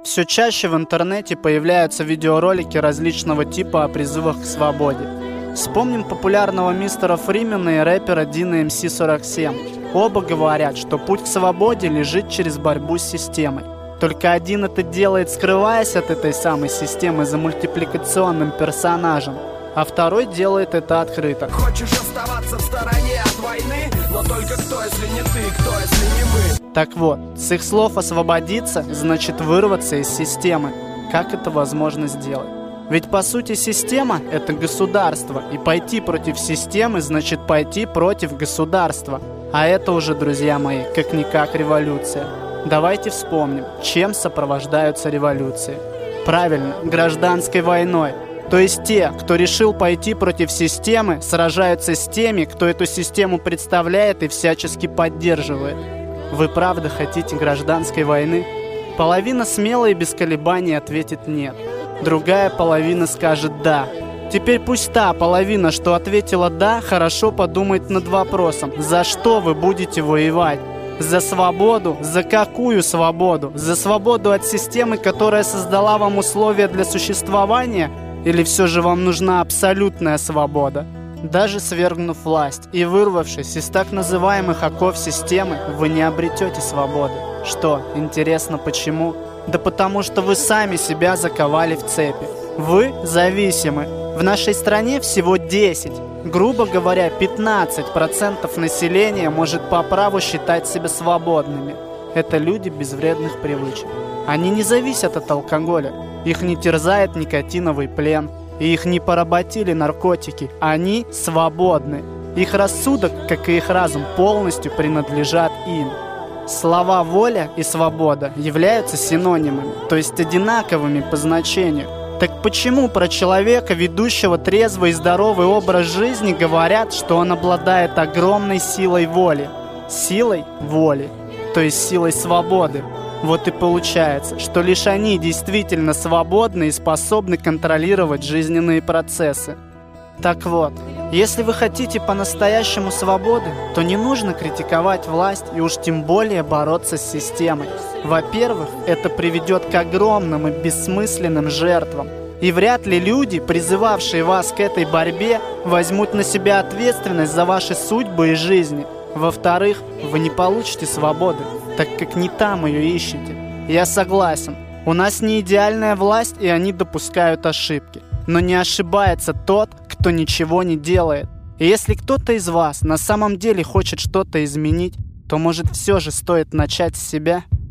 Все чаще в интернете появляются видеоролики различного типа о призывах к свободе. Вспомним популярного мистера Фримена и рэпера Dino MC47. Оба говорят, что путь к свободе лежит через борьбу с системой. Только один это делает, скрываясь от этой самой системы за мультипликационным персонажем, а второй делает это открыто. Хочешь оставаться в стороне от войны, но только кто, если не ты, кто, если не мы? Так вот, с их слов освободиться значит вырваться из системы. Как это возможно сделать? Ведь по сути система – это государство, и пойти против системы значит пойти против государства. А это уже, друзья мои, как-никак революция. Давайте вспомним, чем сопровождаются революции. Правильно, гражданской войной. То есть те, кто решил пойти против системы, сражаются с теми, кто эту систему представляет и всячески поддерживает. Вы правда хотите гражданской войны? Половина смело и без колебаний ответит «нет». Другая половина скажет «да». Теперь пусть та половина, что ответила «да», хорошо подумает над вопросом, за что вы будете воевать. За свободу? За какую свободу? За свободу от системы, которая создала вам условия для существования? Или все же вам нужна абсолютная свобода? Даже свергнув власть и вырвавшись из так называемых оков системы, вы не обретете свободы. Что, интересно, почему? Да потому что вы сами себя заковали в цепи. Вы зависимы. В нашей стране всего 10. Грубо говоря, 15% населения может по праву считать себя свободными. Это люди без вредных привычек. Они не зависят от алкоголя. Их не терзает никотиновый плен. И их не поработили наркотики. Они свободны. Их рассудок, как и их разум, полностью принадлежат им. Слова «воля» и «свобода» являются синонимами, то есть одинаковыми по значению. Так почему про человека, ведущего трезвый и здоровый образ жизни, говорят, что он обладает огромной силой воли? Силой воли, то есть силой свободы. Вот и получается, что лишь они действительно свободны и способны контролировать жизненные процессы. Так вот, если вы хотите по-настоящему свободы, то не нужно критиковать власть и уж тем более бороться с системой. Во-первых, это приведет к огромным и бессмысленным жертвам. И вряд ли люди, призывавшие вас к этой борьбе, возьмут на себя ответственность за ваши судьбы и жизни. Во-вторых, вы не получите свободы, так как не там ее ищете. Я согласен, у нас не идеальная власть, и они допускают ошибки. Но не ошибается тот, кто ничего не делает. И если кто-то из вас на самом деле хочет что-то изменить, то, может, все же стоит начать с себя?